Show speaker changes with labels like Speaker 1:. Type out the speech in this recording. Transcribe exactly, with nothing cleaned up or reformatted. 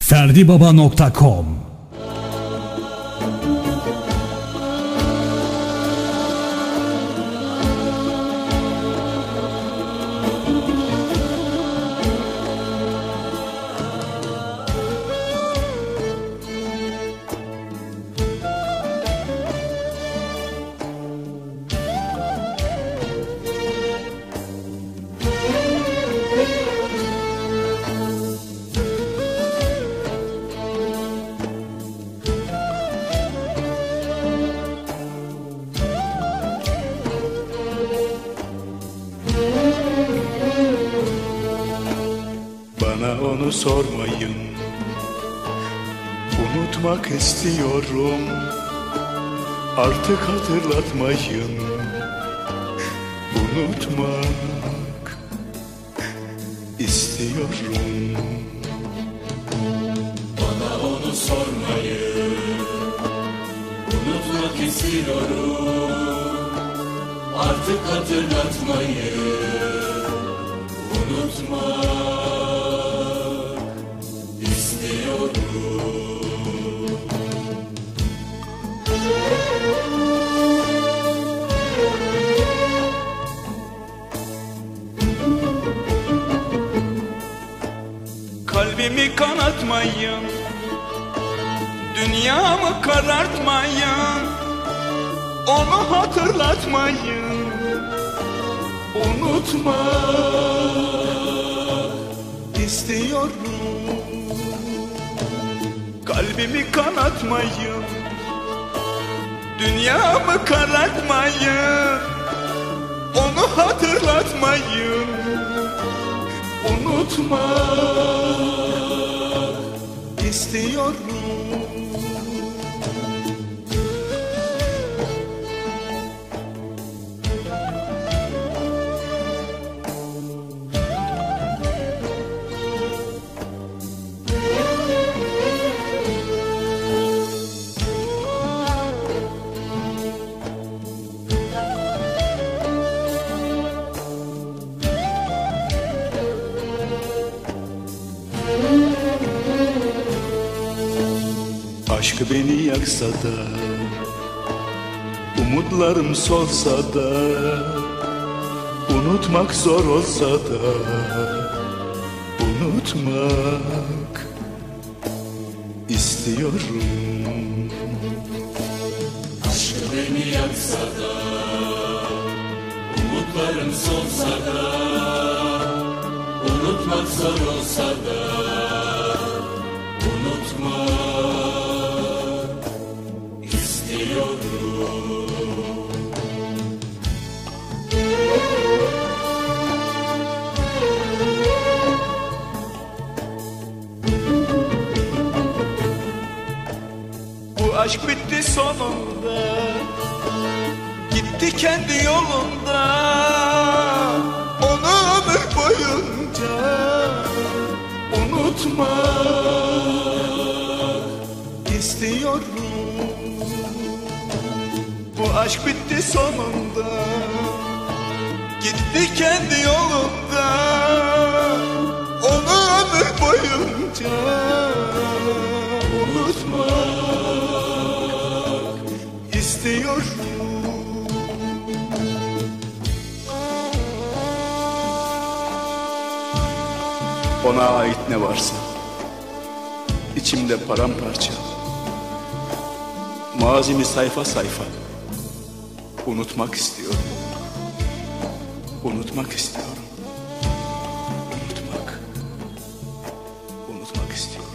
Speaker 1: ferdi baba nokta com.
Speaker 2: Bana onu sormayın, unutmak istiyorum. Artık hatırlatmayın, unutmak istiyorum.
Speaker 3: Bana onu sormayın, unutmak istiyorum. Artık hatırlatmayın, unutmak
Speaker 2: Kalbimi kanatmayın, dünyamı karartmayın, onu hatırlatmayın, unutmak istiyorum. Kalbimi kanatmayın, dünyamı karartmayın, onu hatırlatmayın, unutmak istiyorum. Aşk beni yaksa da, umutlarım solsa da, unutmak zor olsa da, unutmak istiyorum.
Speaker 3: Aşk beni yaksa da, umutlarım solsa da, unutmak zor olsa da, unutmak
Speaker 2: Bu aşk bitti sonunda, gitti kendi yolunda, onu ömür boyunca unutmak istiyorum. Bu aşk bitti sonunda, gitti kendi yolunda, onu ömür boyunca unutmak istiyorum. Ona ait ne varsa içimde paramparça, mazimi sayfa sayfa unutmak istiyorum. Unutmak istiyorum. Unutmak. Unutmak istiyorum.